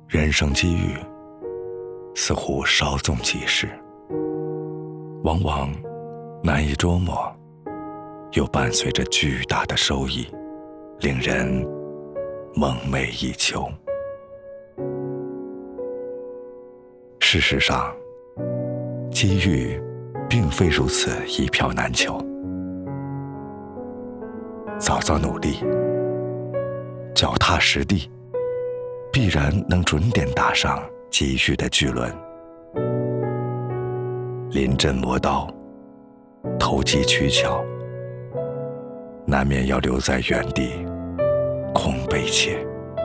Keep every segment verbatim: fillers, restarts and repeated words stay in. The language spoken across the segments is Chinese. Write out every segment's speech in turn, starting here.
人生机遇似乎稍纵即逝，往往难以捉摸，又伴随着巨大的收益，令人梦寐以求。事实上，机遇并非如此一票难求，早早努力，脚踏实地，必然能准点搭上机遇的巨轮。临阵磨刀，投机取巧，难免要留在原地空悲切。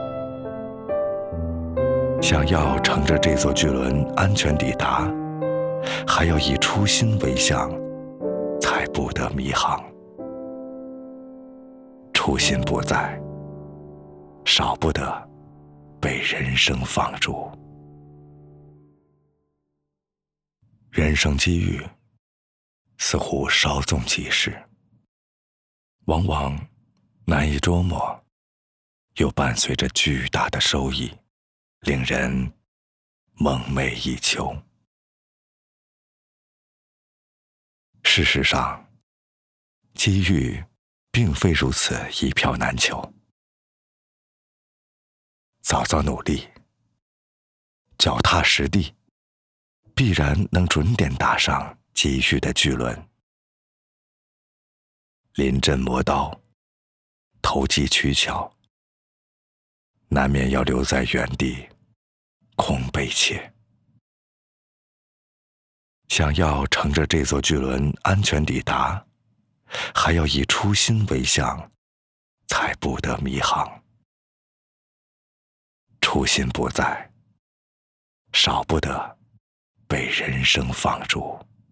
想要乘着这座巨轮安全抵达，还要以初心为向，才不得迷航。初心不在，少不得被人生放逐。人生机遇似乎稍纵即逝，往往难以捉摸，又伴随着巨大的收益，令人梦寐以求。事实上，机遇并非如此一票难求，早早努力，脚踏实地，必然能准点搭上机遇的巨轮。临阵磨刀，投机取巧，难免要留在原地空悲切。想要乘着这座巨轮安全抵达，还要以初心为向，才不得迷航。初心不在，少不得被人生放逐。